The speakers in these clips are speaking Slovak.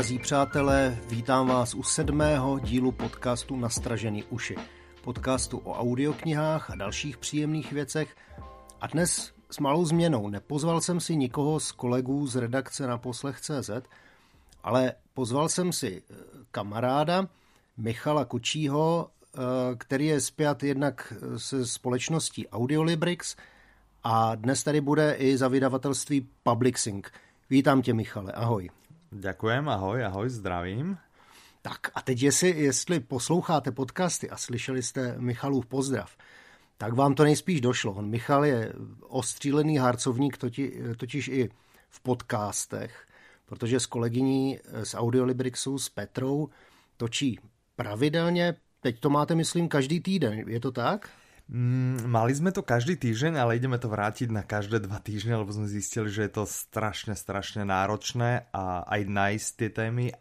Drazí přátelé, vítám vás u 7. dílu podcastu Nastražený uši. Podcastu o audioknihách a dalších příjemných věcech. A dnes s malou změnou. Nepozval jsem si nikoho z kolegů z redakce Naposlech.cz, ale pozval jsem si kamaráda Michala Kučího, který je spjat jednak se společností Audiolibrix a dnes tady bude i za vydavatelství Publixing. Vítám tě, Michale, ahoj. Ďakujem, ahoj, zdravím. Tak a teď, jestli posloucháte podcasty a slyšeli jste Michalův pozdrav, tak vám to nejspíš došlo. Michal je ostřílený harcovník, totiž i v podcastech, protože s kolegyní z Audiolibrixu, s Petrou, točí pravidelně. Teď to máte, myslím, každý týden, je to tak? Mali sme to každý týždeň, ale ideme to vrátiť na každé 2 týždne, lebo sme zistili, že je to strašne náročné a aj nájsť tie témy,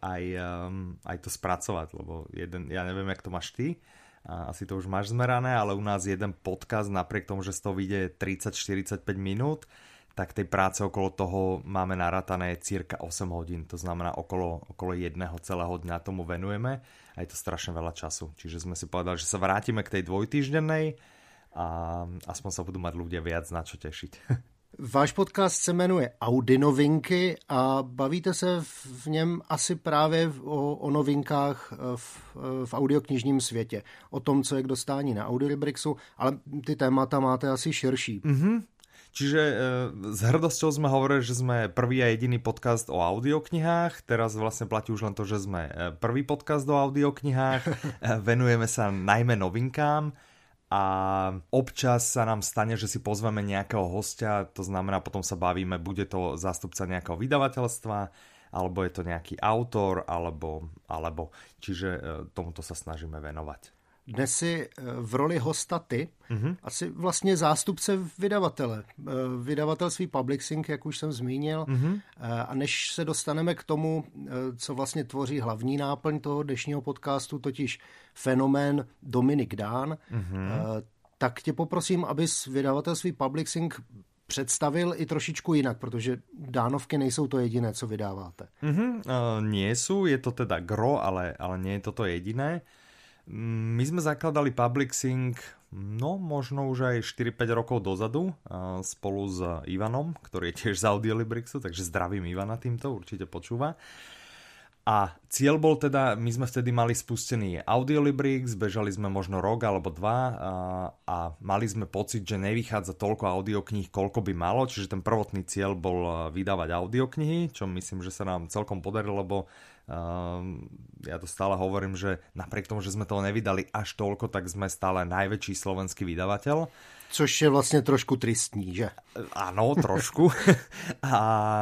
aj to spracovať, lebo ja neviem, jak to máš ty, asi to už máš zmerané, ale u nás jeden podcast, napriek tomu, že z toho vyjde 30-45 minút, tak tej práce okolo toho máme narátané cirka 8 hodín, to znamená okolo jedného celého dňa tomu venujeme a je to strašne veľa času. Čiže sme si povedali, že sa vrátime k tej dvojtýždennej a aspoň sa budú mať ľudia viac na čo tešiť. Váš podcast se jmenuje Audinovinky a bavíte se v něm asi právě o novinkách v audioknižním světě. O tom, co je k dostání na Audiolibrixu, ale ty témata máte asi širší. Mm-hmm. Čiže s hrdosťou sme hovorili, že sme prvý a jediný podcast o audioknihách. Teraz vlastne platí už len to, že sme prvý podcast o audioknihách. Venujeme sa najmä novinkám a občas sa nám stane, že si pozveme nejakého hostia, to znamená, potom sa bavíme, bude to zástupca nejakého vydavateľstva, alebo je to nejaký autor, alebo čiže tomuto sa snažíme venovať. Dnes si v roli hosta ty, asi vlastně zástupce vydavatele. Vydavatelství Publixing, jak už jsem zmínil. A než se dostaneme k tomu, co vlastně tvoří hlavní náplň toho dnešního podcastu, totiž fenomén Dominik Dán, tak tě poprosím, abys vydavatelství Publixing představil i trošičku jinak, protože Dánovky nejsou to jediné, co vydáváte. Nie sú, je to teda gro, ale nie je toto jediné. My sme zakladali Publixing, možno už aj 4-5 rokov dozadu, spolu s Ivanom, ktorý je tiež z Audiolibrixu, takže zdravím Ivana týmto, určite počúva. A cieľ bol teda, my sme vtedy mali spustený Audiolibrix, bežali sme možno rok alebo 2 a mali sme pocit, že nevychádza toľko audiokníh, koľko by malo, čiže ten prvotný cieľ bol vydávať audioknihy, čo myslím, že sa nám celkom podarilo, lebo ja to stále hovorím, že napriek tomu, že sme toho nevydali až toľko, tak sme stále najväčší slovenský vydavateľ. Což je vlastne trošku tristní, že? Áno, trošku. A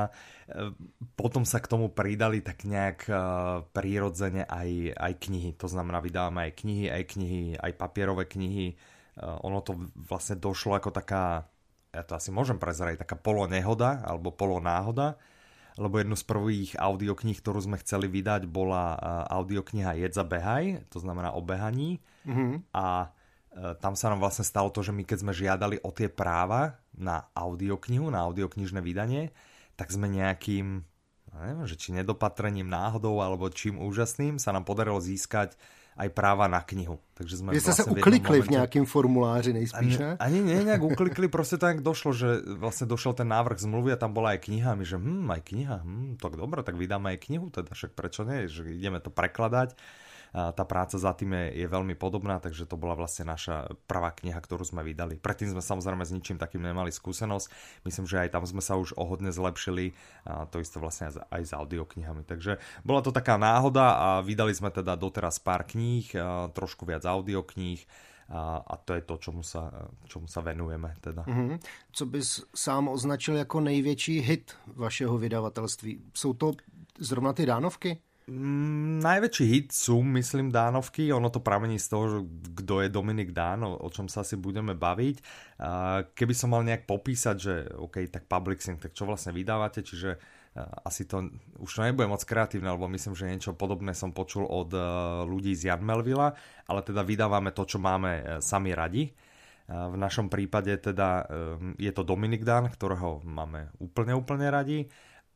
potom sa k tomu pridali tak nejak prirodzene aj knihy. To znamená, vydávame aj knihy, aj papierové knihy. Ono to vlastne došlo ako taká, ja to asi môžem prezrať, taká polonehoda alebo polonáhoda, lebo jednu z prvých audiokníh, ktorú sme chceli vydať, bola audiokniha Jedza behaj, to znamená o behaní. A tam sa nám vlastne stalo to, že my keď sme žiadali o tie práva na audioknihu, na audioknižné vydanie, tak sme nejakým, neviem, že či nedopatrením, náhodou alebo čím úžasným sa nám podarilo získať aj práva na knihu. Takže sme ste sa uklikli v nejakým formuláři nejspíš, ne? Ani nejak uklikli, proste tak došlo, že vlastne došiel ten návrh zmluvy a tam bola aj kniha. My, že aj kniha, tak dobre, tak vydáme aj knihu, teda však prečo nie, že ideme to prekladať. Tá práca za tým je veľmi podobná, takže to bola vlastne naša prvá kniha, ktorú sme vydali. Predtým sme samozrejme s ničím takým nemali skúsenosť. Myslím, že aj tam sme sa už o hodne zlepšili. To isté vlastne aj s audioknihami. Takže bola to taká náhoda a vydali sme teda doteraz pár kníh, trošku viac audiokníh a to je to, čomu sa venujeme. Teda. Co bys sám označil jako největší hit vašeho vydavatelství? Jsou to zrovna ty Dánovky? Najväčší hit sú, myslím, Dánovky. Ono to pramení z toho, že kto je Dominik Dán, o čom sa asi budeme baviť. Keby som mal nejak popísať, že OK, tak Publixing, tak čo vlastne vydávate, čiže asi to už to nebude moc kreatívne, lebo myslím, že niečo podobné som počul od ľudí z Jan Melvilla, ale teda vydávame to, čo máme sami radi. V našom prípade teda je to Dominik Dán, ktorého máme úplne radi.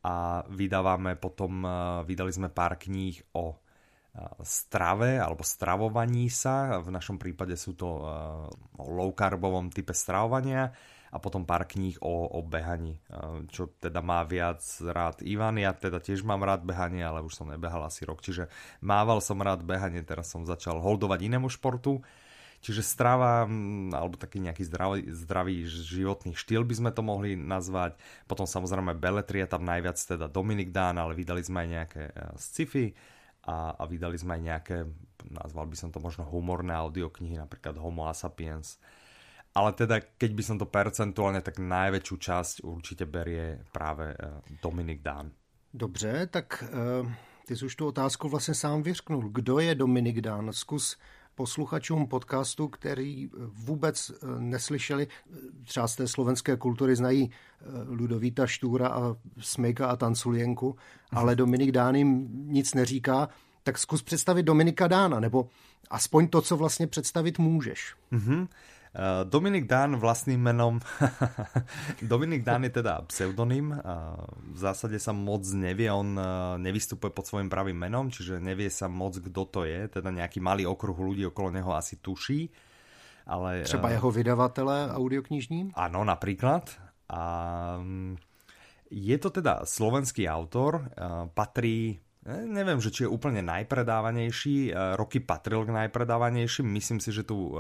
a vydali sme pár kníh o strave alebo stravovaní sa. V našom prípade sú to o low-carbovom type stravovania a potom pár kníh o behaní, čo teda má viac rád Ivan. Ja teda tiež mám rád behanie, ale už som nebehal asi rok, čiže mával som rád behanie, teraz som začal holdovať inému športu. Čiže strava, alebo taký nejaký zdravý životný štýl by sme to mohli nazvať. Potom samozrejme beletria, tam najviac teda Dominik Dán, ale vydali sme aj nejaké sci-fi a vydali sme aj nejaké, nazval by som to možno humorné audioknihy, napríklad Homo sapiens. Ale teda, keď by som to percentuálne, tak najväčšiu časť určite berie práve Dominik Dán. Dobře, tak ty jsi už tu otázku vlastně sám vyřknul. Kdo je Dominik Dán? Zkus posluchačům podcastu, který vůbec neslyšeli, třeba z té slovenské kultury znají Ludovíta Štúra a Smejka a Tanculienku, ale Dominik Dán jim nic neříká, tak zkus představit Dominika Dána, nebo aspoň to, co vlastně představit můžeš. Dominik Dán vlastným menom Dominik Dán je teda pseudonym, v zásade sa moc nevie, on nevystupuje pod svojím pravým menom, čiže nevie sa moc, kto to je, teda nejaký malý okruh ľudí okolo neho asi tuší, ale... Třeba jeho vydavatele audioknižní? Áno, napríklad. A je to teda slovenský autor, patrí, neviem, že či je úplne najpredávanejší, roky patril k najpredávanejším, myslím si, že tu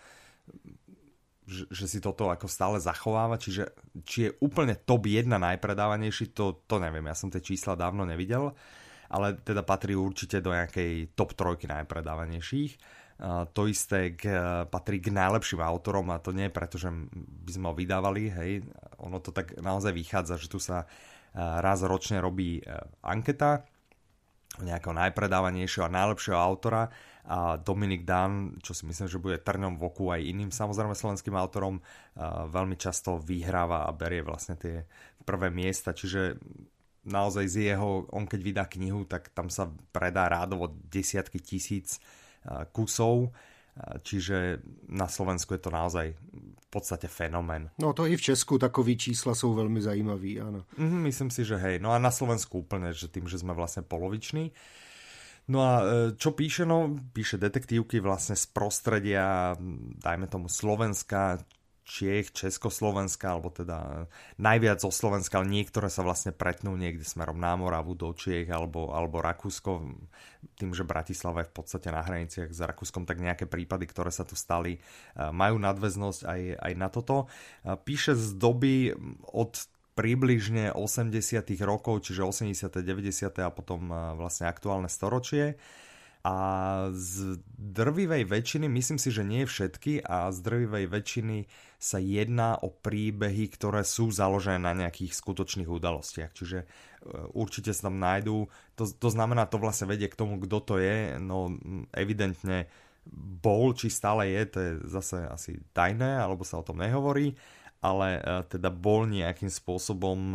že si toto ako stále zachováva, čiže či je úplne top 1 najpredávanejší, to neviem, ja som tie čísla dávno nevidel, ale teda patrí určite do nejakej top 3 najpredávanejších. To isté patrí k najlepším autorom a to nie je preto, že by sme ho vydávali, hej, ono to tak naozaj vychádza, že tu sa raz ročne robí anketa nejakého najpredávanejšieho a najlepšieho autora a Dominik Dán, čo si myslím, že bude trňom v oku aj iným samozrejme slovenským autorom, veľmi často vyhráva a berie vlastne tie prvé miesta, čiže naozaj on keď vydá knihu, tak tam sa predá rádovo desiatky tisíc kusov, čiže na Slovensku je to naozaj v podstate fenomén. No to i v Česku takový čísla sú veľmi zajímavý, áno. Myslím si, že hej, no a na Slovensku úplne, že tým, že sme vlastne poloviční. No a čo píše? No, píše detektívky vlastne z prostredia, dajme tomu Slovenska, Čiech, Československa, alebo teda najviac zo Slovenska, ale niektoré sa vlastne pretnú niekde smerom na Moravu do Čiech alebo Rakúsko. Tým, že Bratislava je v podstate na hraniciach s Rakúskom, tak nejaké prípady, ktoré sa tu stali, majú nadväznosť aj na toto. Píše z doby od približne 80. rokov, čiže 80., 90. a potom vlastne aktuálne storočie. A z drvivej väčšiny, myslím si, že nie všetky, a z drvivej väčšiny sa jedná o príbehy, ktoré sú založené na nejakých skutočných udalostiach. Čiže určite sa tam nájdú. To znamená, to vlastne vedie k tomu, kto to je. No evidentne bol, či stále je, to je zase asi tajné, alebo sa o tom nehovorí. Ale teda bol nejakým spôsobom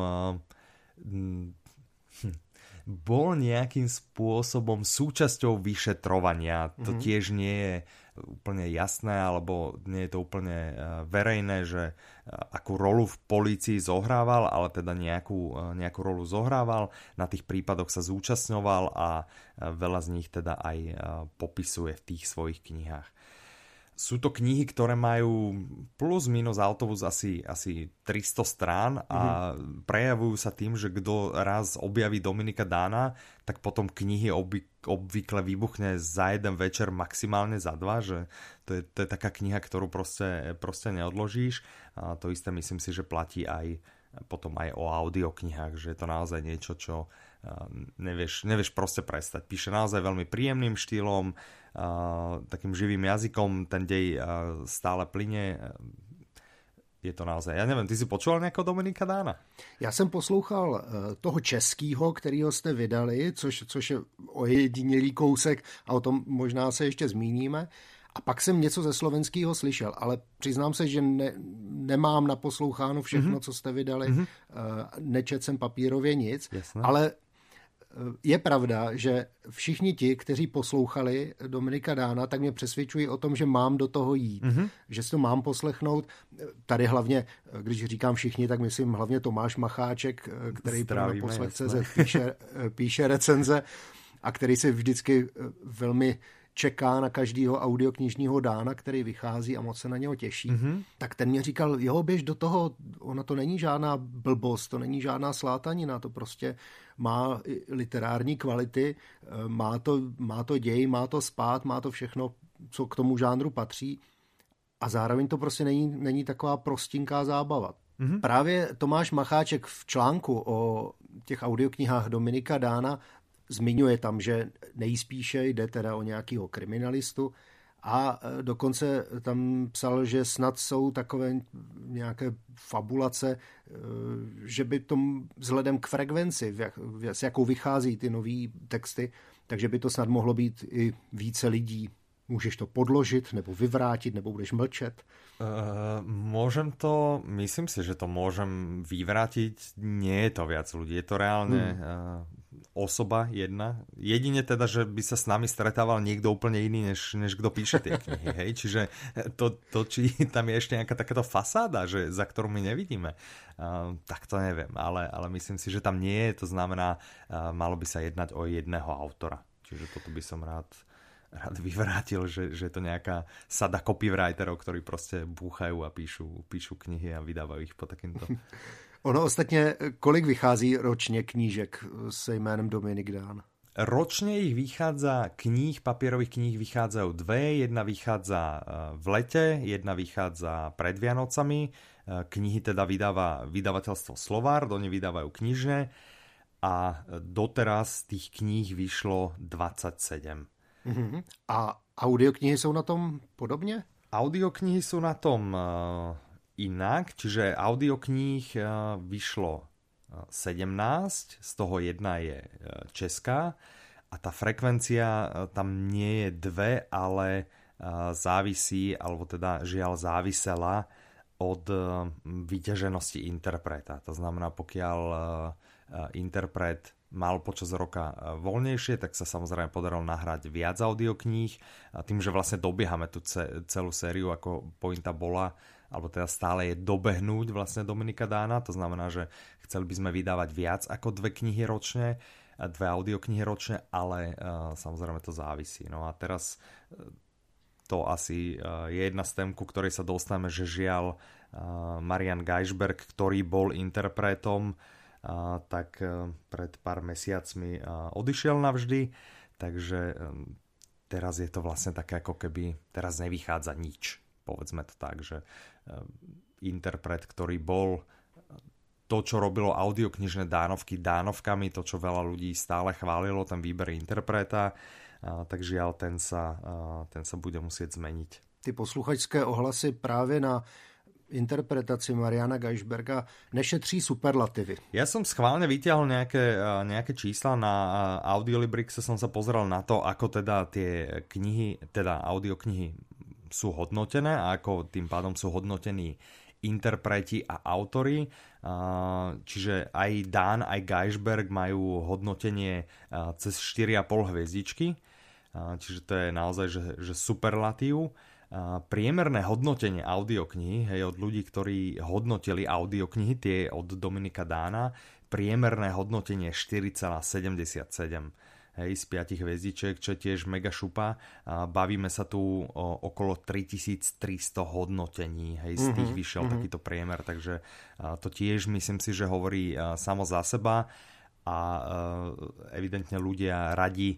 súčasťou vyšetrovania. To tiež nie je úplne jasné, alebo nie je to úplne verejné, že akú rolu v polícii zohrával, ale teda nejakú rolu zohrával. Na tých prípadoch sa zúčastňoval a veľa z nich teda aj popisuje v tých svojich knihách. Sú to knihy, ktoré majú plus minus autobus asi 300 strán a prejavujú sa tým, že kto raz objaví Dominika Dána, tak potom knihy obvykle vybuchne za jeden večer, maximálne za dva, že to je taká kniha, ktorú proste neodložíš. A to isté myslím si, že platí aj potom aj o audioknihách, že je to naozaj niečo, čo nevieš proste prestať. Píše naozaj veľmi príjemným štýlom, takým živým jazykom, ten dej stále plyne. Je to naozaj, ja neviem, ty si počul nejakého Dominika Dána? Já jsem poslouchal toho českýho, kterýho jste vydali, což je ojedinělý kousek a o tom možná se ještě zmíníme. A pak jsem něco ze slovenského slyšel, ale přiznám se, že nemám naposloucháno všechno, co jste vydali. Nečet jsem papírově nic, jasné. Ale je pravda, že všichni ti, kteří poslouchali Dominika Dána, tak mě přesvědčují o tom, že mám do toho jít, že si to mám poslechnout. Tady hlavně, když říkám všichni, tak myslím hlavně Tomáš Macháček, který pro Poslech.cz píše recenze a který si vždycky velmi čeká na každého audioknižního Dána, který vychází a moc se na něho těší, tak ten mě říkal, jo, běž do toho, ono to není žádná blbost, to není žádná slátanina, to prostě má literární kvality, má to děj, má to spát, má to všechno, co k tomu žánru patří a zároveň to prostě není taková prostinká zábava. Právě Tomáš Macháček v článku o těch audioknihách Dominika Dána zmiňuje tam, že nejspíše jde teda o nějakého kriminalistu a dokonce tam psal, že snad jsou takové nějaké fabulace, že by to vzhledem k frekvenci, s jakou vychází ty nový texty, takže by to snad mohlo být i více lidí. Můžeš to podložit, nebo vyvrátit, nebo budeš mlčet? Myslím si, že to môžem vyvrátiť. Nie je to viac ľudí, je to reálne osoba jedna. Jedine teda, že by sa s nami stretával niekto úplne iný, než kto píše tie knihy. Hej? Čiže to, či tam je ešte nejaká takáto fasáda, za ktorú my nevidíme, tak to neviem. Ale myslím si, že tam nie je. To znamená, malo by sa jednať o jedného autora. Čiže toto by som rád vyvrátil, že je to nejaká sada copywriterov, ktorí proste búchajú a píšu knihy a vydávajú ich po takýmto. Ono ostatně, kolik vychází ročně knížek se jménem Dominik Dán? Ročne ich vychádza papierových kníh vychádzajú dve. Jedna vychádza v lete, jedna vychádza pred Vianocami. Knihy teda vydáva vydavateľstvo Slovár, do ne vydávajú knižne a doteraz tých kníh vyšlo 27. A audioknihy jsou na tom podobně? Audioknihy sú na tom inak, čiže audiokníh vyšlo 17, z toho jedna je česká a tá frekvencia tam nie je 2, ale závisí, alebo teda žiaľ závisela od vyťaženosti interpreta. To znamená, pokiaľ interpret mal počas roka voľnejšie, tak sa samozrejme podarilo nahrať viac audiokníh. A tým, že vlastne dobiehame tú celú sériu, ako pointa bola, alebo teda stále je dobehnúť vlastne Dominika Dána, to znamená, že chceli by sme vydávať viac ako 2 knihy ročne, 2 audioknihy ročne, ale samozrejme to závisí. No a teraz to asi je jedna z tém, ku ktorej sa dostaneme, že žiaľ Marian Geisberg, ktorý bol interpretom, tak pred pár mesiacmi odišiel navždy, takže teraz je to vlastne také, ako keby teraz nevychádza nič. Povedzme to tak, že interpret, ktorý bol to, čo robilo audioknižné Dánovky Dánovkami, to, čo veľa ľudí stále chválilo, ten výber interpreta, tak žiaľ, ten sa bude musieť zmeniť. Ty posluchačské ohlasy práve na interpretaci Mariana Geisberga nešetří superlativy. Ja som schválne vytiahol nejaké čísla na Audiolibrixe, som sa pozeral na to, ako teda tie knihy, teda audioknihy sú hodnotené a ako tým pádom sú hodnotení interpreti a autori. Čiže aj Dán, aj Geisberg majú hodnotenie cez 4,5 hviezdičky. Čiže to je naozaj že superlatív. Priemerné hodnotenie audioknihy, hej, od ľudí, ktorí hodnotili audioknihy, tie od Dominika Dána, priemerné hodnotenie 4,77, hej, z 5 hviezdičiek, čo je tiež mega šupa. Bavíme sa tu o okolo 3300 hodnotení, hej, z tých vyšiel takýto priemer, takže to tiež myslím si, že hovorí samo za seba a evidentne ľudia radi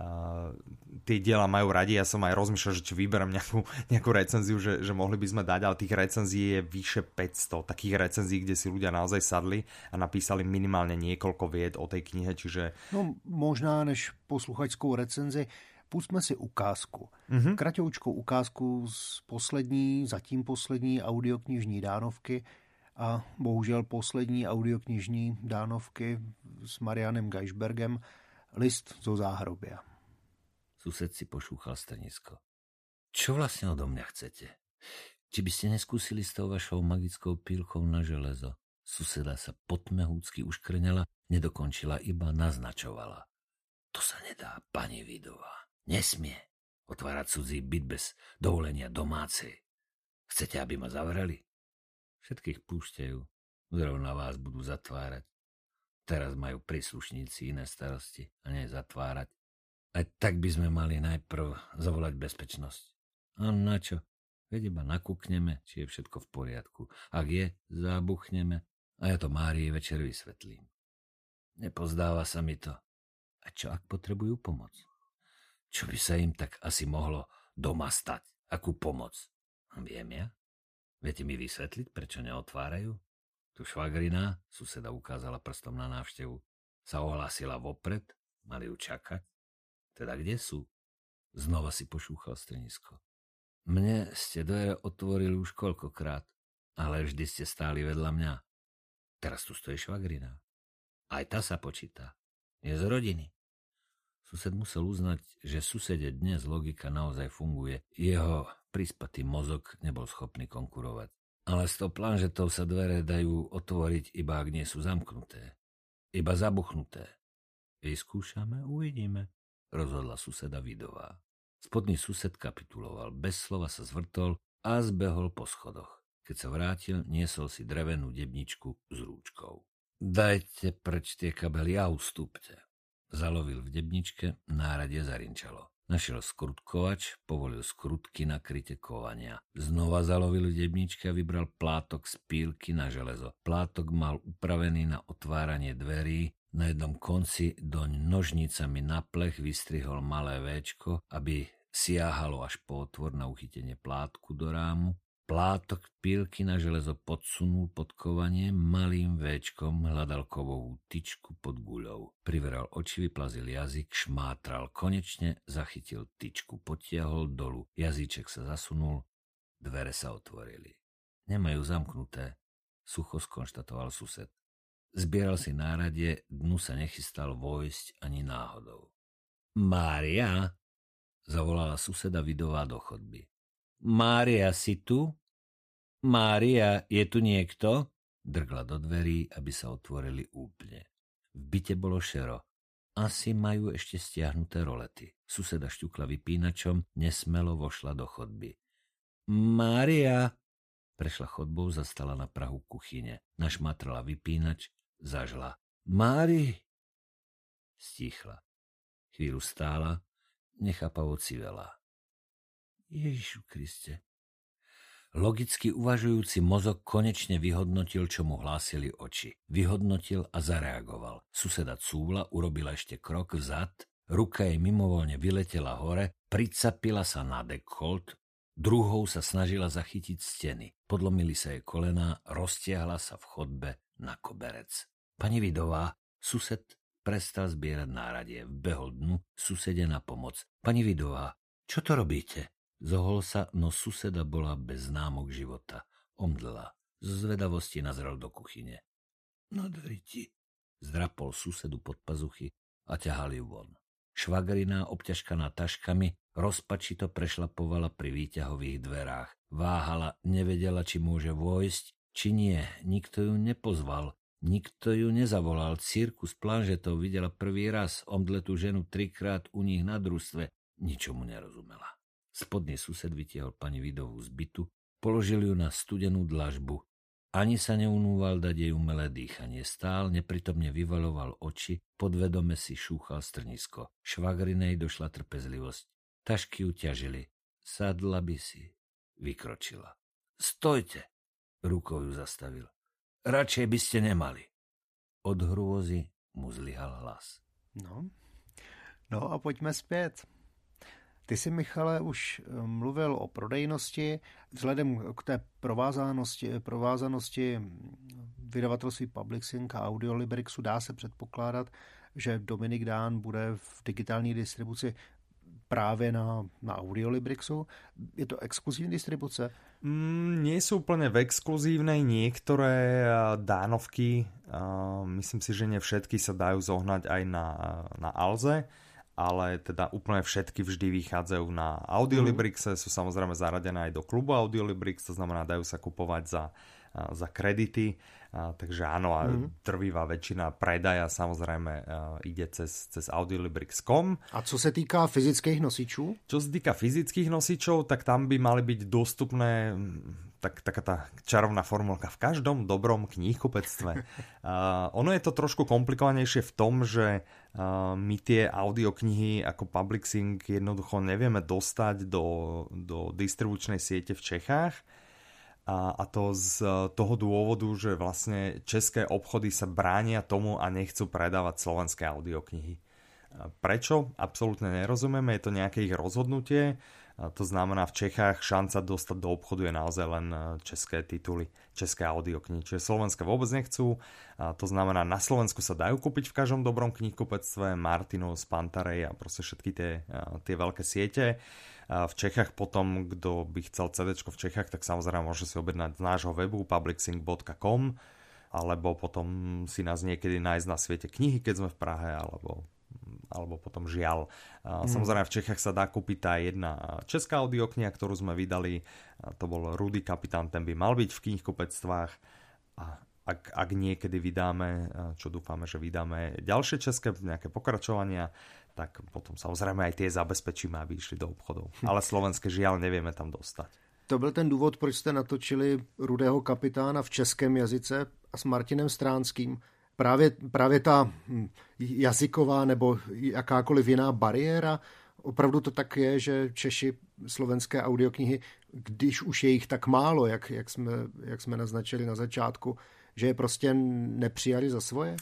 tie diela majú radi. Ja som aj rozmýšľal, že či vyberám nejakú recenziu, že mohli by sme dať, ale tých recenzií je vyše 500. Takých recenzií, kde si ľudia naozaj sadli a napísali minimálne niekoľko vied o tej knihe, čiže... No možná než posluchačskou recenzi, pustme si ukázku. Kraťoučkou ukázku z zatím poslední audioknižní Dánovky a bohužel poslední audioknižní Dánovky s Marianem Geisbergem, List zo záhrobia. Sused si pošúchal strnisko. Čo vlastne odo mňa chcete? Či by ste neskúsili s tou vašou magickou pílkou na železo? Suseda sa potmehúcky uškrnela, nedokončila, iba naznačovala. To sa nedá, pani Vidová. Nesmie otvárať cudzí byt bez dovolenia domácej. Chcete, aby ma zavreli? Všetkých púšťajú. Zrovna vás budú zatvárať. Teraz majú príslušníci iné starosti a nie zatvárať. Aj tak by sme mali najprv zavolať bezpečnosť. A na čo? Veď iba nakúkneme, či je všetko v poriadku. Ak je, zabuchneme a ja to Márii večer vysvetlím. Nepozdáva sa mi to. A čo ak potrebujú pomoc? Čo by sa im tak asi mohlo doma stať? Akú pomoc? Viem ja? Viete mi vysvetliť, prečo neotvárajú? Tu švagrina, suseda ukázala prstom na návštevu, sa ohlásila vopred, mali ju čakať. Teda kde sú? Znova si pošúchal strnisko. Mne ste dvere otvorili už koľkokrát, ale vždy ste stáli vedľa mňa. Teraz tu stojí švagrina. Aj tá sa počíta. Je z rodiny. Sused musel uznať, že susede dnes logika naozaj funguje. Jeho prispatý mozog nebol schopný konkurovať. Ale s tou planžetou sa dvere dajú otvoriť, iba ak nie sú zamknuté. Iba zabuchnuté. Vyskúšame, uvidíme, rozhodla suseda Vidová. Spodný sused kapituloval, bez slova sa zvrtol a zbehol po schodoch. Keď sa vrátil, niesol si drevenú debničku s rúčkou. Dajte preč tie kabely a ustúpte. Zalovil v debničke, náradie zarinčalo. Našiel skrutkovač, povolil skrutky na kryte kovania. Znova zalovil v debničke a vybral plátok z pílky na železo. Plátok mal upravený na otváranie dverí. Na jednom konci doň nožnicami na plech vystrihol malé véčko, aby siahalo až po otvor na uchytenie plátku do rámu. Plátok pílky na železo podsunul pod kovanie, malým véčkom hľadal kovovú tyčku pod guľou. Priveral oči, vyplazil jazyk, šmátral, konečne zachytil tyčku, potiahol dolu, jazyček sa zasunul, dvere sa otvorili. Nemajú zamknuté, sucho skonštatoval sused. Zbieral si náradie, dnu sa nechystal vojsť ani náhodou. Mária, zavolala suseda Vidová do chodby. Mária, si tu? Mária, je tu niekto? Drgla do dverí, aby sa otvorili úplne. V byte bolo šero. Asi majú ešte stiahnuté rolety. Suseda šťukla vypínačom, nesmelo vošla do chodby. Mária! Prešla chodbou, zastala na prahu kuchyne. Našmatrala vypínač, zažla. Mári! Stíchla. Chvíľu stála, nechápavo civela. Ježišu Kriste. Logicky uvažujúci mozog konečne vyhodnotil, čo mu hlásili oči. Vyhodnotil a zareagoval. Suseda cúvla, urobila ešte krok vzad, ruka jej mimovoľne vyletela hore, pricapila sa na dekolt, druhou sa snažila zachytiť steny. Podlomili sa jej kolená, roztiahla sa v chodbe na koberec. Pani Vidová, sused prestal zbierať náradie, vbehol dnu, susede na pomoc. Pani Vidová, čo to robíte? Zohol sa, no suseda bola bez známok života. Omdlela. Z zvedavosti nazrel do kuchyne. Nadri ti, zdrapol susedu pod pazuchy a ťahal ju von. Švagrina, obťažkaná taškami, rozpačito prešlapovala pri výťahových dverách. Váhala, nevedela, či môže vojsť, či nie. Nikto ju nepozval, nikto ju nezavolal. Cirkus planžetov videla prvý raz, omdletú ženu 3-krát u nich na družstve. Ničomu nerozumela. Spodný sused vytiahol pani Vidovú z bytu, položil ju na studenú dlažbu. Ani sa neunúval dať jej umelé dýchanie. Stál, nepritomne vyvaľoval oči, podvedome si šúchal strnisko. Švagrinej došla trpezlivosť. Tašky ju ťažili. Sadla by si. Vykročila. Stojte! Rukou ju zastavil. Radšej by ste nemali. Od hrôzy mu zlyhal hlas. No a pojďme zpět. Ty jsi, Michale, už mluvil o prodejnosti. Vzhledem k té provázanosti vydavatelství Publishing a Audiolibrixu dá se předpokládat, že Dominik Dán bude v digitální distribuci právě na Audiolibrixu. Je to exkluzívna distribuce? Nie sú úplne v exkluzívnej. Niektoré Dánovky, myslím si, že nie všetky sa dajú zohnať aj na Alze, ale teda úplne všetky vždy vychádzajú na Audiolibrixe, sú samozrejme zaradené aj do klubu Audiolibrix, to znamená, dajú sa kupovať za kredity, takže áno, a drvivá väčšina predaja samozrejme ide cez audiolibrix.com. A co se týká fyzických nosičů? Čo sa týka fyzických nosičov, tak tam by mali byť dostupné taká tá čarovná formulka v každom dobrom knihkupectve. Ono je to trošku komplikovanejšie v tom, že my tie audioknihy ako Publixing jednoducho nevieme dostať do distribučnej siete v Čechách. A to z toho dôvodu, že vlastne české obchody sa bránia tomu a nechcú predávať slovenské audioknihy. Prečo? Absolútne nerozumieme, je to nejaké ich rozhodnutie. To znamená, v Čechách šanca dostať do obchodu je naozaj len české tituly, české audioknihy. Čiže slovenské vôbec nechcú. To znamená, na Slovensku sa dajú kúpiť v každom dobrom knihkupectve, Martinus, Pantarej a proste všetky tie veľké siete. V Čechách potom, kto by chcel CDčko v Čechách, tak samozrejme môže si objednať z nášho webu publixing.com alebo potom si nás niekedy nájsť na Svete knihy, keď sme v Prahe, alebo potom Žiaľ. Samozrejme v Čechách sa dá kúpiť tá jedna česká audiokniha, ktorú sme vydali. To bol Rudy Kapitán, ten by mal byť v knihkupectvách. A ak niekedy vydáme, čo dúfame, že vydáme ďalšie české nejaké pokračovania, tak potom samozrejme aj tie zabezpečíme, aby išli do obchodov. Ale slovenské Žiaľ nevieme tam dostať. To byl ten důvod, proč jste natočili Rudého kapitána v českém jazyce a s Martinem Stránským. Právě ta jazyková nebo jakákoliv jiná bariéra. Opravdu to tak je, že Češi slovenské audioknihy, když už je jich tak málo, jak jsme naznačili na začátku, že je prostě nepřijali za svoje?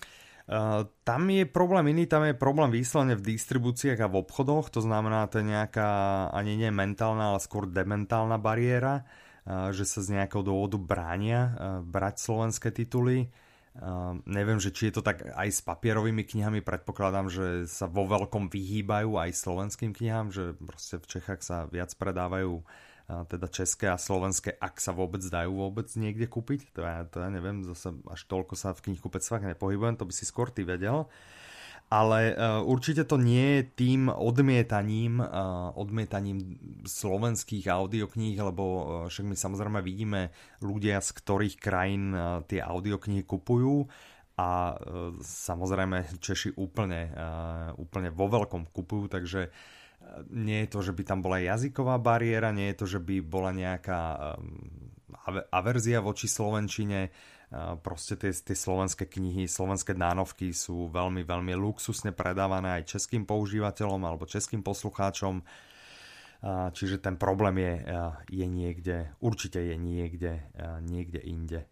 Tam je problém iný, tam je problém výslovne v distribúciách a v obchodoch, to znamená, to je nejaká ani nie mentálna, ale skôr dementálna bariéra, že sa z nejakého dôvodu bránia brať slovenské tituly. Neviem, že či je to tak aj s papierovými knihami, predpokladám, že sa vo veľkom vyhýbajú aj slovenským knihám, že proste v Čechách sa viac predávajú teda české a slovenské, ak sa vôbec dajú vôbec niekde kúpiť. To ja neviem, zase až toľko sa v knihkupectvách nepohybujem, to by si skôr ty vedel. Ale určite to nie je tým odmietaním slovenských audiokníh, lebo však my samozrejme vidíme ľudia, z ktorých krajín tie audioknihy kupujú a samozrejme Češi úplne vo veľkom kupujú, takže nie je to, že by tam bola jazyková bariéra, nie je to, že by bola nejaká averzia voči slovenčine. Proste tie slovenské knihy, slovenské nánovky sú veľmi, veľmi luxusne predávané aj českým používateľom alebo českým poslucháčom. Čiže ten problém je niekde, určite je niekde inde.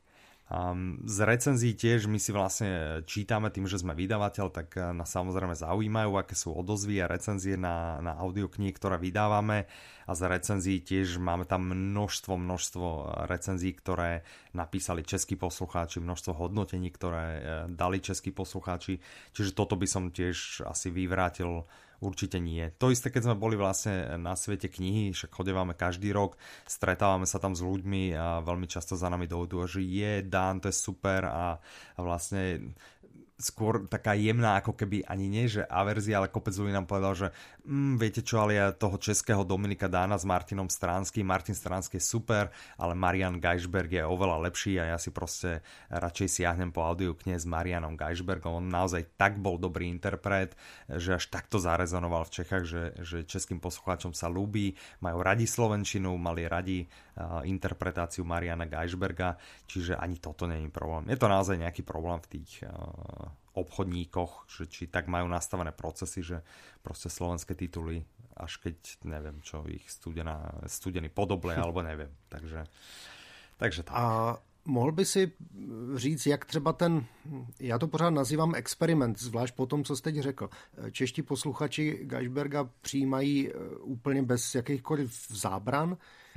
Z recenzií tiež my si vlastne čítame tým, že sme vydavateľ, tak nás samozrejme zaujímajú, aké sú odozvy a recenzie na audioknihy, ktoré vydávame, a z recenzií tiež máme tam množstvo recenzií, ktoré napísali českí poslucháči, množstvo hodnotení, ktoré dali českí poslucháči, čiže toto by som tiež asi vyvrátil. Určite nie. To isté, keď sme boli vlastne na Svete knihy, však chodevame každý rok, stretávame sa tam s ľuďmi a veľmi často za nami dojdú, že Dan, to je super, a vlastne skôr taká jemná, ako keby ani nie, že averzia, ale kopec ľudí nám povedal, že viete čo, ale ja toho českého Dominika Dána s Martinom Stránskym, Martin Stránsky je super, ale Marian Geisberg je oveľa lepší a ja si proste radšej siahnem po audioknihe s Marianom Geisbergom. On naozaj tak bol dobrý interpret, že až takto zarezonoval v Čechách, že českým poslucháčom sa ľúbi, majú radi slovenčinu, mali radi interpretáciu Mariana Geisberga, čiže ani toto nie je problém. Je to naozaj nejaký problém v tých obchodníkoch, že či tak majú nastavené procesy, že proste slovenské tituly, až keď neviem čo, ich studený podoble, alebo neviem. Takže tak. A mohl by si říct, jak třeba já to pořád nazývám experiment, zvlášť po tom, co jste řekl. Čeští posluchači Geisberga přijímají úplně bez jakýchkoliv zábran,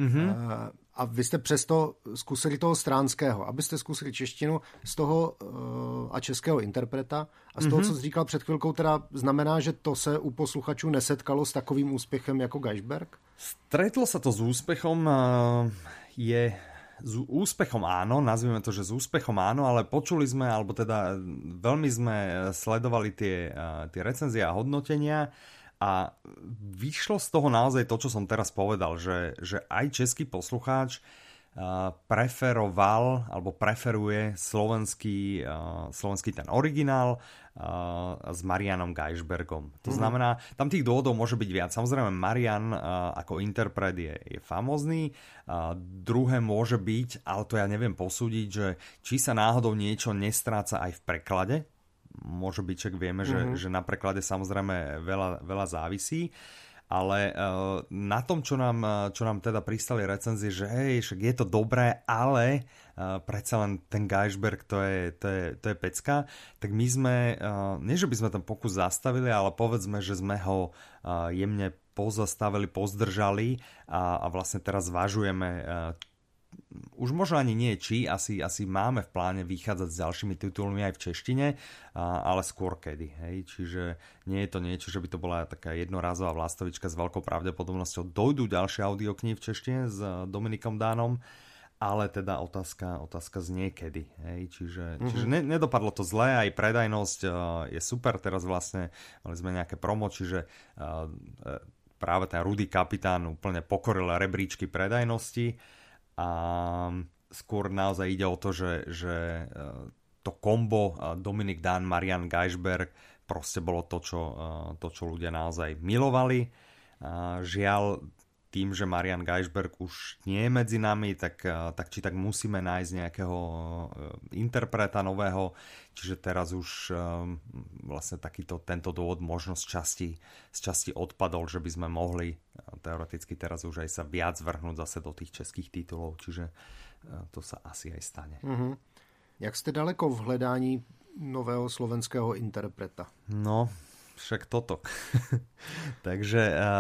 a vy jste přesto zkusili toho Stránského, abyste zkusili češtinu z toho a českého interpreta, a z toho, co jsi říkal před chvilkou, teda znamená, že to se u posluchačů nesetkalo s takovým úspěchem jako Geisberg? Stretlo sa to s úspechom, s úspechom áno, nazvime to, že s úspechom áno, ale počuli sme, alebo teda veľmi sme sledovali tie recenzie a hodnotenia A vyšlo z toho naozaj to, čo som teraz povedal, že aj český poslucháč preferoval alebo preferuje slovenský ten originál s Marianom Geisbergom. To znamená, tam tých dôvodov môže byť viac. Samozrejme, Marian ako interpret je famózny. Druhé môže byť, ale to ja neviem posúdiť, že či sa náhodou niečo nestráca aj v preklade. Môže byť, čak vieme, že na preklade samozrejme veľa závisí. Ale na tom, čo nám teda pristali recenzie, že hej, však je to dobré, ale predsa len ten Geisberg to je pecka, tak my sme, nie že by sme ten pokus zastavili, ale povedzme, že sme ho jemne pozastavili, pozdržali a vlastne teraz zvažujeme, už možno ani nie asi máme v pláne vychádzať s ďalšími titulmi aj v češtine, ale skôr kedy. Hej? Čiže nie je to niečo, že by to bola taká jednorazová vlastovička, s veľkou pravdepodobnosťou dojdú ďalšie audioknihy v češtine s Dominikom Dánom, ale teda otázka znie kedy. Hej? Čiže nedopadlo to zle, aj predajnosť je super, teraz vlastne mali sme nejaké promo, čiže práve ten rudý kapitán úplne pokoril rebríčky predajnosti. A skôr naozaj ide o to, že to kombo Dominik Dán, Marian Geisberg proste bolo to, čo ľudia naozaj milovali. Žiaľ, tým, že Marian Geisberg už nie je medzi nami, tak či tak musíme nájsť nejakého interpreta nového, čiže teraz už vlastne tento dôvod možno z časti odpadol, že by sme mohli teoreticky teraz už aj sa viac vrhnúť zase do tých českých titulov, čiže to sa asi aj stane. Jak ste daleko v hledání nového slovenského interpreta? No, však toto. Takže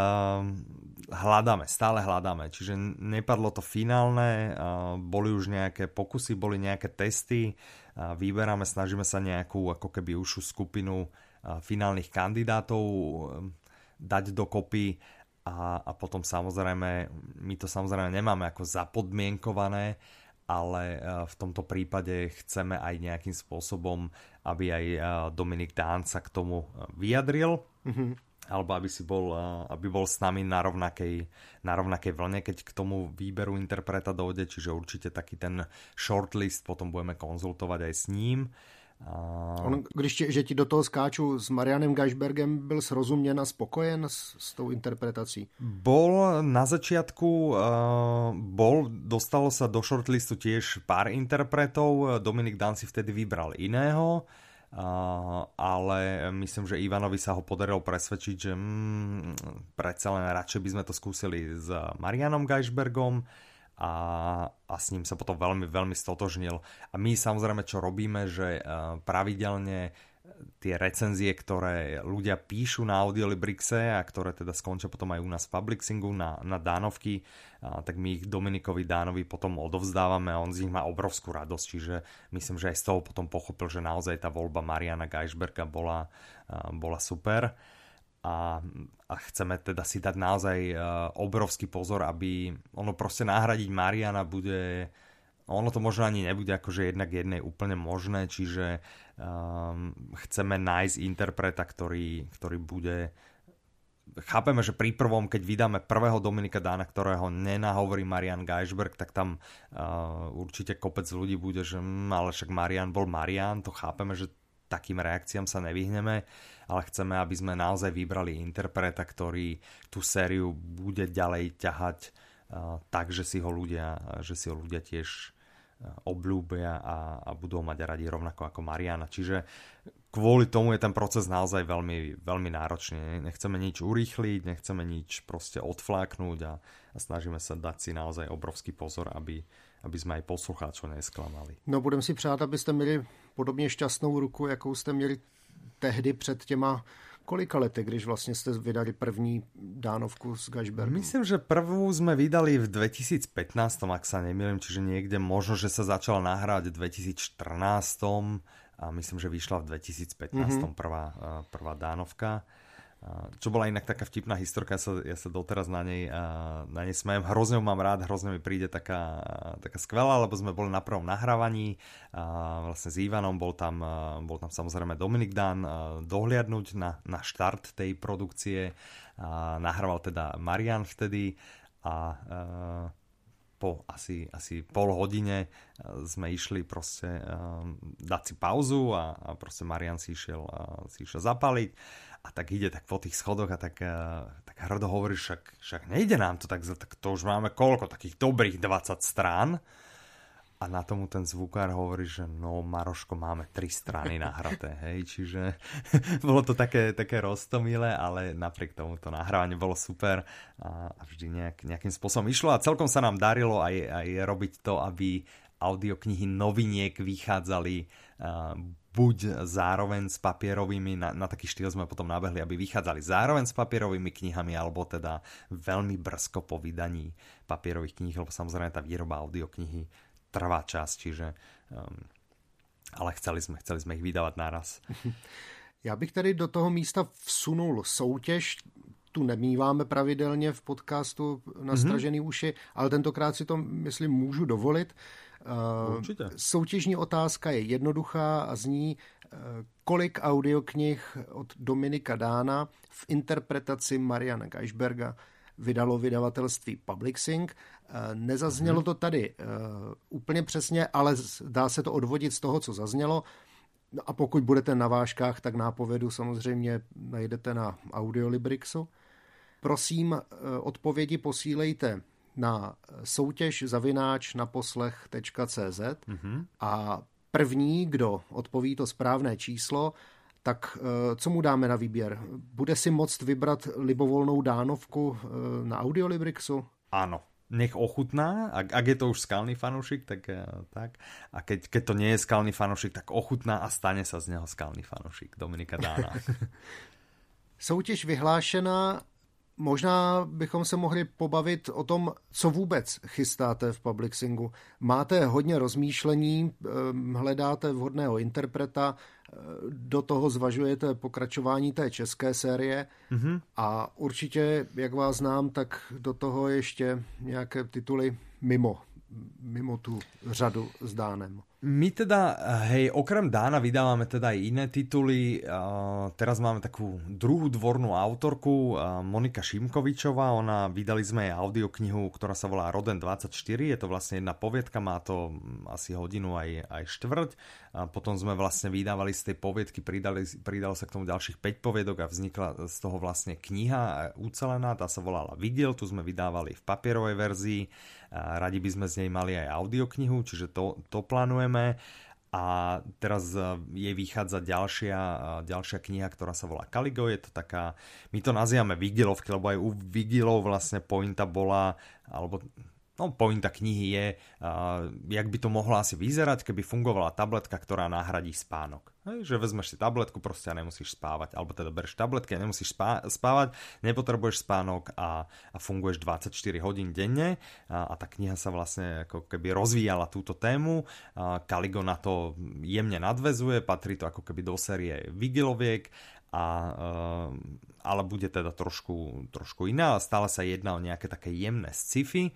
stále hľadáme. Čiže nepadlo to finálne, boli už nejaké pokusy, boli nejaké testy, vyberáme, snažíme sa nejakú ako keby užšiu skupinu finálnych kandidátov dať dokopy a potom samozrejme, my to samozrejme nemáme ako zapodmienkované, ale v tomto prípade chceme aj nejakým spôsobom, aby aj Dominik Dán sa k tomu vyjadril, alebo aby bol s nami na rovnakej vlne, keď k tomu výberu interpreta dojde, čiže určite taký ten shortlist potom budeme konzultovať aj s ním. On, že ti do toho skáču s Marianem Geisbergem, byl srozuměn a spokojen s tou interpretací? Bol na začiatku, dostalo sa do shortlistu tiež pár interpretov, Dominik Dán si vtedy vybral iného, ale myslím, že Ivanovi sa ho podarilo presvedčiť, že predsa len radšej by sme to skúsili s Marianom Geisbergom, a s ním sa potom veľmi, veľmi stotožnil. A my samozrejme, čo robíme, že pravidelne tie recenzie, ktoré ľudia píšu na Audiolibrixe a ktoré teda skončia potom aj u nás v Publixingu na Dánovky, tak my ich Dominikovi Dánovi potom odovzdávame a on z nich má obrovskú radosť. Čiže myslím, že aj z toho potom pochopil, že naozaj tá voľba Mariana Geisberga bola super. A chceme teda si dať naozaj obrovský pozor, aby ono proste nahradiť Mariana bude, ono to možno ani nebude akože jednak jednej úplne možné, čiže chceme nájsť interpreta, ktorý bude, chápeme, že pri prvom, keď vydáme prvého Dominika Dána, ktorého nenahovorí Marian Geisberg, tak tam určite kopec ľudí bude, že ale však Marian bol Marian, to chápeme, že takým reakciám sa nevyhneme, ale chceme, aby sme naozaj vybrali interpreta, ktorý tú sériu bude ďalej ťahať tak, že si ho ľudia tiež obľúbia a budú mať radi rovnako ako Mariana. Čiže kvôli tomu je ten proces naozaj veľmi, veľmi náročný. Nechceme nič urýchliť, nechceme nič proste odfláknuť a snažíme sa dať si naozaj obrovský pozor, aby sme aj poslucháčov nesklamali. No budem si přát, abyste měli podobně šťastnou ruku, jakou jste měli tehdy před těma kolika lety, když vlastně jste vydali první Dánovku s Geisbergom? Myslím, že prvú sme vydali v 2015, ak sa nemýlim, čiže niekde možno, že sa začala nahrávať v 2014 a myslím, že vyšla v 2015 prvá Dánovka. Čo bola inak taká vtipná historka, ja sa doteraz na nej smejem. Hrozne mám rád, hrozne mi príde taká skvelá, lebo sme boli na prvom nahrávaní vlastne s Ivanom, bol tam samozrejme Dominik Dan dohliadnúť na štart tej produkcie. Nahrával teda Marian vtedy a po asi pol hodine sme išli proste dať si pauzu a proste Marian si išiel zapaliť a tak ide tak po tých schodoch a tak hrdo hovorí, však nejde nám to, tak to už máme koľko, takých dobrých 20 strán. A na tomu ten zvukár hovorí, že no Maroško, máme 3 strany nahraté, hej, čiže bolo to také roztomilé, ale napriek tomu to nahrávanie bolo super a vždy nejakým spôsobom išlo a celkom sa nám darilo aj robiť to, aby audioknihy noviniek vychádzali buď zároveň s papierovými, na taký štýl sme potom nabehli, aby vychádzali zároveň s papierovými knihami, alebo teda veľmi brzko po vydaní papierových kníh, lebo samozrejme tá výroba audioknihy trvá čas, čiže ale chceli jsme ich vydávať naraz. Já bych tady do toho místa vsunul soutěž, tu nemíváme pravidelně v podcastu Nastražený uši, ale tentokrát si to, myslím, můžu dovolit. Určitě. Soutěžní otázka je jednoduchá a zní, kolik audioknih od Dominika Dána v interpretaci Mariana Geisberga vydalo vydavatelství Publixing. Nezaznělo to tady úplně přesně, ale dá se to odvodit z toho, co zaznělo. No a pokud budete na vážkách, tak nápovědu samozřejmě najdete na Audiolibrixu. Prosím, odpovědi posílejte na soutěž@naposlech.cz a první, kdo odpoví to správné číslo, tak co mu dáme na výběr? Bude si moct vybrat libovolnou dánovku na Audiolibrixu? Áno, nech ochutná, ak je to už skalný fanúšik, tak. A keď to nie je skalný fanúšik, tak ochutná a stane sa z neho skalný fanúšik Dominika Dána. Soutěž vyhlášená. Možná bychom se mohli pobavit o tom, co vůbec chystáte v Publixingu. Máte hodně rozmýšlení, hledáte vhodného interpreta, do toho zvažujete pokračování té české série a určitě, jak vás znám, tak do toho ještě nějaké tituly mimo tú řadu s Dánem. My teda, hej, okrem Dána vydávame teda aj iné tituly. Teraz máme takú druhú dvornú autorku, Monika Šimkovičová. Vydali sme jej audioknihu, ktorá sa volá Roden 24. Je to vlastne jedna poviedka, má to asi hodinu aj štvrť. Potom sme vlastne vydávali z tej poviedky, pridalo sa k tomu ďalších 5 poviedok a vznikla z toho vlastne kniha ucelená. Tá sa volala Vidiel, tu sme vydávali v papierovej verzii. Radi by sme z nej mali aj audioknihu, čiže to plánujeme. A teraz jej vychádza ďalšia kniha, ktorá sa volá Caligo. Je to taká, my to nazývame Vigilovky, lebo aj u Vigilov vlastne pointa bola, alebo pointa knihy je, jak by to mohlo asi vyzerať, keby fungovala tabletka, ktorá nahradí spánok. Že vezmeš si tabletku proste a nemusíš spávať, alebo teda bereš tabletky a nemusíš spávať, nepotrebuješ spánok a funguješ 24 hodín denne a tá kniha sa vlastne ako keby rozvíjala túto tému. Caligo na to jemne nadväzuje, patrí to ako keby do série Vigiloviek, ale bude teda trošku iné, ale stále sa jedná o nejaké také jemné sci-fi.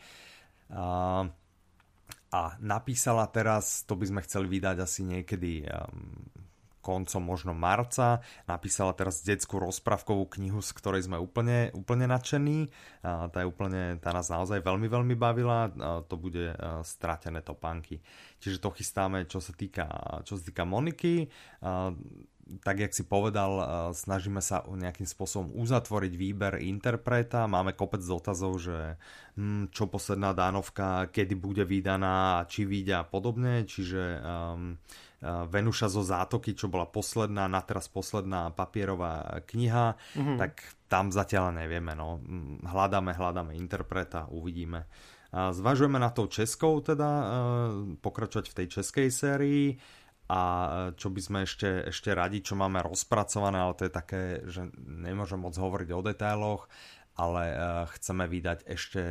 A napísala teraz, to by sme chceli vydať asi niekedy koncom možno marca, napísala teraz detskú rozprávkovú knihu, z ktorej sme úplne nadšení. Tá nás naozaj veľmi, veľmi bavila. To bude Stratené topánky. Čiže to chystáme, čo sa týka Moniky. Tak, jak si povedal, snažíme sa nejakým spôsobom uzatvoriť výber interpreta. Máme kopec dotazov, že čo posledná Dánovka, kedy bude vydaná, či vyjde a podobne. Čiže Venuša zo zátoky, čo bola posledná, na teraz posledná papierová kniha, tak tam zatiaľ nevieme. No. Hľadáme interpreta, uvidíme. Zvažujeme na tou českou, teda pokračovať v tej českej sérii. A čo by sme ešte radi, čo máme rozpracované, ale to je také, že nemôžem moc hovoriť o detailoch, ale chceme vydať ešte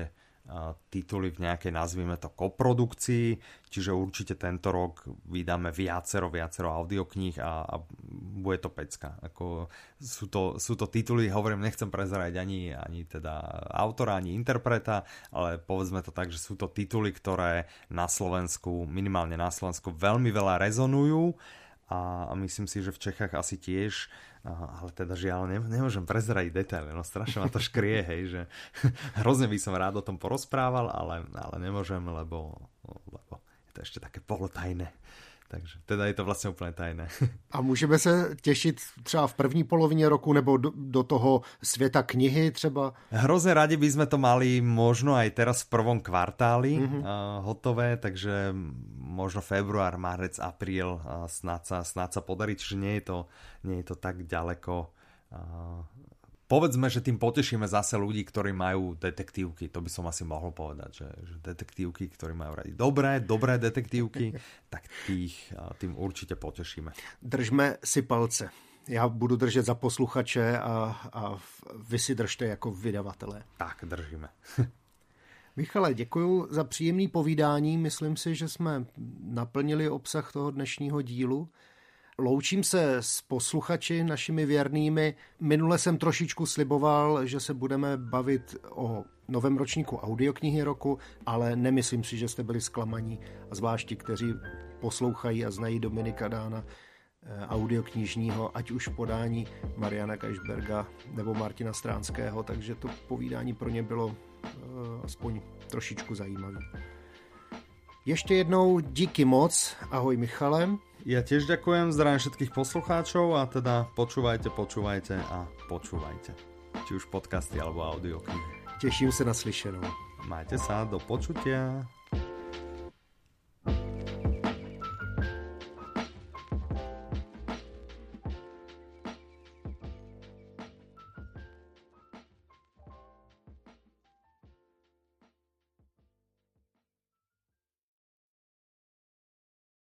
tituly v nejakej, nazvime to, koprodukcii, čiže určite tento rok vydáme viacero audiokníh a bude to pecka. Ako sú to tituly, hovorím, nechcem prezerať ani teda autora, ani interpreta, ale povedzme to tak, že sú to tituly, ktoré na Slovensku, minimálne na Slovensku, veľmi veľa rezonujú a myslím si, že v Čechách asi tiež, ale teda žiaľ, nemôžem prezerať detaily, no strašne ma to škrie, hej, že hrozne by som rád o tom porozprával, ale nemôžem, lebo je to ešte také polotajné. Takže teda je to vlastně úplně tajné. A můžeme se těšit třeba v první polovině roku nebo do toho světa knihy třeba? Hrozně rádi by sme to mali možno aj teraz v prvom kvartáli hotové, takže možno február, marec, apríl snad sa podarí, čiže nie je to tak ďaleko. Povedzme, že tým potešíme zase ľudí, ktorí majú detektívky. To by som asi mohol povedať, že detektívky, ktorí majú radi dobré detektívky, tak tým určite potešíme. Držme si palce. Já budu držet za posluchače a vy si držte jako vydavatelé. Tak, držíme. Michale, děkuji za příjemný povídání. Myslím si, že jsme naplnili obsah toho dnešního dílu. Loučím se s posluchači našimi věrnými. Minule jsem trošičku sliboval, že se budeme bavit o novém ročníku audioknihy roku, ale nemyslím si, že jste byli zklamaní, a zvláště kteří poslouchají a znají Dominika Dána, audioknižního, ať už v podání Mariana Kajšberga nebo Martina Stránského, takže to povídání pro ně bylo aspoň trošičku zajímavé. Ještě jednou díky moc. Ahoj Michale. Ja tiež ďakujem, zdravím všetkých poslucháčov a teda počúvajte a počúvajte. Či už podcasty alebo audioknihy. Těším se na slyšenou. Majte sa, do počutia.